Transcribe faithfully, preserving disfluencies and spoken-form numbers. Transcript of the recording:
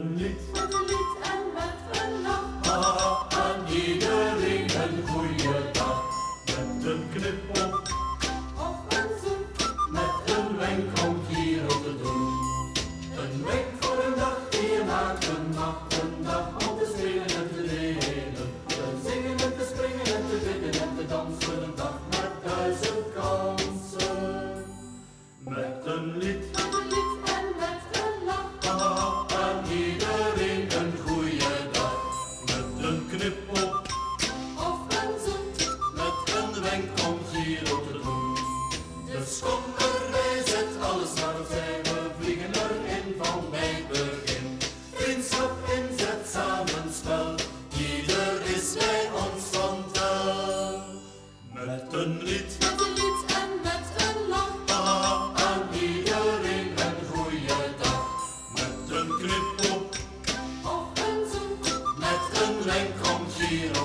een lied, met een lied en met een lach. haha, aan iedereen een goeie dag. Met een knipoog Of een zoen, met een wenk om Giro te doen. Een wenk voor een dag die je maken mag. Een dag om te spelen en te delen. Te zingen en te springen en te bidden en te dansen. Een dag met duizend kansen. Met een lied, met een lied en met een lach. haha, aan iedereen een goeie dag. Met een knipoog Of een zoen, met een wenk om Giro te doen. Dus kom erbij, zet alles maar opzij. We vliegen erin van bij het begin. Vriendschap inzet, samenspel. Ieder is bij ons van tel. Met een lied, met een lied en met een lach. haha, aan iedereen een goeie dag. Met een knipoog Of een zoen, met een wenk om Giro